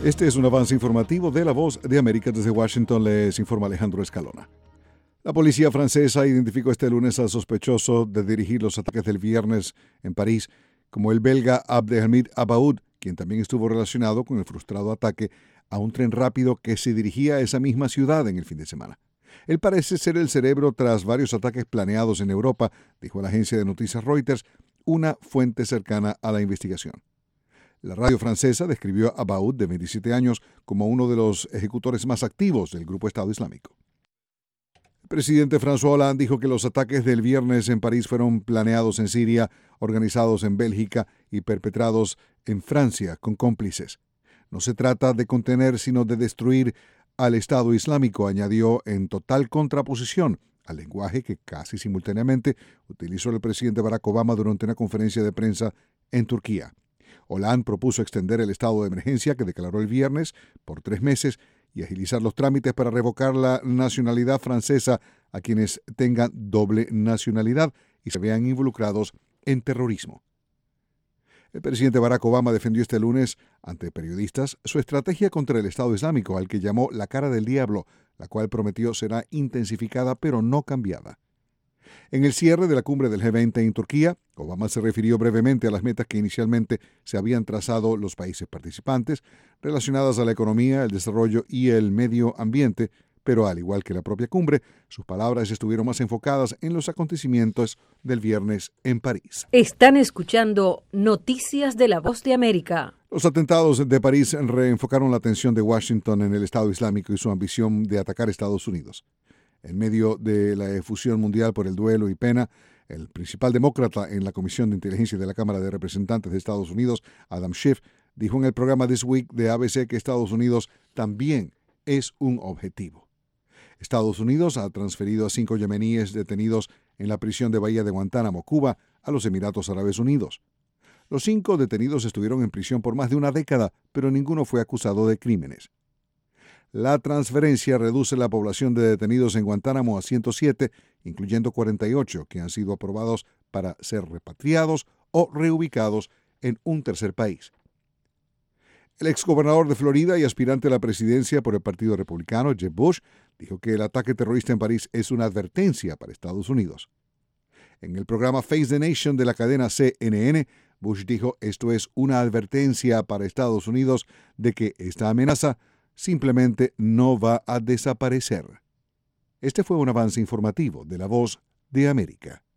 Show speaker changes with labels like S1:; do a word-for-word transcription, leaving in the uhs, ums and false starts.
S1: Este es un avance informativo de La Voz de América. Desde Washington les informa Alejandro Escalona. La policía francesa identificó este lunes al sospechoso de dirigir los ataques del viernes en París como el belga Abdelhamid Abaoud, quien también estuvo relacionado con el frustrado ataque a un tren rápido que se dirigía a esa misma ciudad en el fin de semana. Él parece ser el cerebro tras varios ataques planeados en Europa, dijo la agencia de noticias Reuters, una fuente cercana a la investigación. La radio francesa describió a Abaoud, de veintisiete años, como uno de los ejecutores más activos del grupo Estado Islámico. El presidente François Hollande dijo que los ataques del viernes en París fueron planeados en Siria, organizados en Bélgica y perpetrados en Francia con cómplices. No se trata de contener, sino de destruir al Estado Islámico, añadió en total contraposición al lenguaje que casi simultáneamente utilizó el presidente Barack Obama durante una conferencia de prensa en Turquía. Hollande propuso extender el estado de emergencia que declaró el viernes por tres meses y agilizar los trámites para revocar la nacionalidad francesa a quienes tengan doble nacionalidad y se vean involucrados en terrorismo. El presidente Barack Obama defendió este lunes ante periodistas su estrategia contra el Estado Islámico, al que llamó la cara del diablo, la cual prometió será intensificada pero no cambiada. En el cierre de la cumbre del G veinte en Turquía, Obama se refirió brevemente a las metas que inicialmente se habían trazado los países participantes, relacionadas a la economía, el desarrollo y el medio ambiente, pero al igual que la propia cumbre, sus palabras estuvieron más enfocadas en los acontecimientos del viernes en París.
S2: Están escuchando Noticias de la Voz de América.
S1: Los atentados de París reenfocaron la atención de Washington en el Estado Islámico y su ambición de atacar Estados Unidos. En medio de la efusión mundial por el duelo y pena, el principal demócrata en la Comisión de Inteligencia de la Cámara de Representantes de Estados Unidos, Adam Schiff, dijo en el programa This Week de A B C que Estados Unidos también es un objetivo. Estados Unidos ha transferido a cinco yemeníes detenidos en la prisión de Bahía de Guantánamo, Cuba, a los Emiratos Árabes Unidos. Los cinco detenidos estuvieron en prisión por más de una década, pero ninguno fue acusado de crímenes. La transferencia reduce la población de detenidos en Guantánamo a ciento siete, incluyendo cuarenta y ocho que han sido aprobados para ser repatriados o reubicados en un tercer país. El exgobernador de Florida y aspirante a la presidencia por el Partido Republicano, Jeb Bush, dijo que el ataque terrorista en París es una advertencia para Estados Unidos. En el programa Face the Nation de la cadena C N N, Bush dijo esto es una advertencia para Estados Unidos de que esta amenaza simplemente no va a desaparecer. Este fue un avance informativo de La Voz de América.